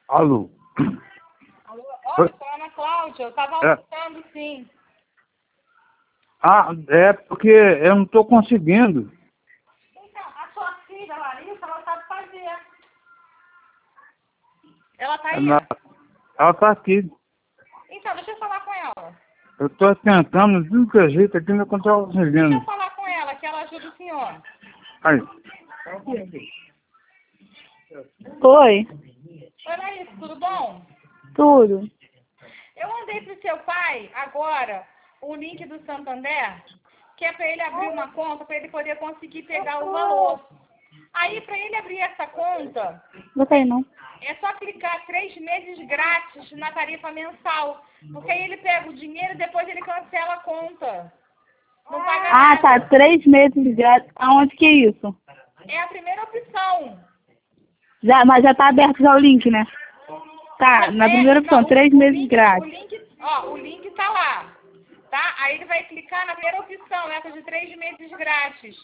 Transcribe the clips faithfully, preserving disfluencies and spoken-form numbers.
Alô? Alô? Oi, sou a Ana Cláudia. Eu estava É. almoçando, sim. Ah, é porque eu não estou conseguindo. Então, a sua filha, Larissa, ela sabe fazer. Ela tá aí? Ela, ela está aqui. Então, deixa eu falar com ela. Eu estou tentando de tudo que é jeito aqui, não estou Deixa eu conseguindo. falar com ela, que ela ajuda o senhor. Aí. Oi, Oi, Larissa, tudo bom? tudo. Eu mandei pro seu pai, agora, o link do Santander, que é para ele abrir uma conta, para ele poder conseguir pegar o valor. Aí, para ele abrir essa conta, Não tem não. é só clicar três meses grátis na tarifa mensal. Porque aí ele pega o dinheiro e depois ele cancela a conta. Não paga Ah, tá. nada. Três meses grátis. Aonde que é isso? É a primeira opção. Já, mas já tá aberto já o link, né? Tá, na É, primeira opção, não, três o, o meses link, o grátis. link, ó, o link tá lá. Tá? Aí ele vai clicar na primeira opção, essa de três meses grátis.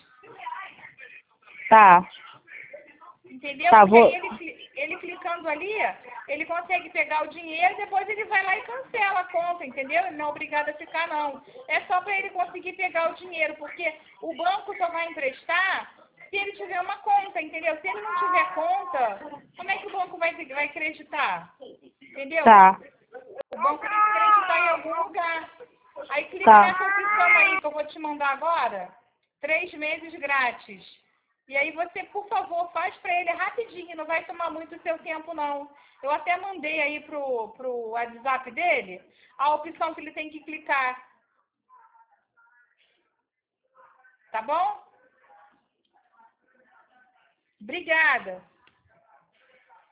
Tá. Entendeu? Tá, Porque aí vou. ele, cli- ele clicando ali, ele consegue pegar o dinheiro e depois ele vai lá e cancela a conta, entendeu? Ele não é obrigado a ficar, não. É só para ele conseguir pegar o dinheiro, porque o banco só vai emprestar se ele tiver uma conta, entendeu? Se ele não tiver conta, como é que o banco vai, vai acreditar? Entendeu? Tá, O banco tem que acreditar em algum lugar. Aí clica Tá. nessa opção aí que eu vou te mandar agora, três meses grátis. E aí você, por favor, faz para ele rapidinho, não vai tomar muito seu tempo, não. Eu até mandei aí pro, pro WhatsApp dele a opção que ele tem que clicar. Tá bom? Obrigada.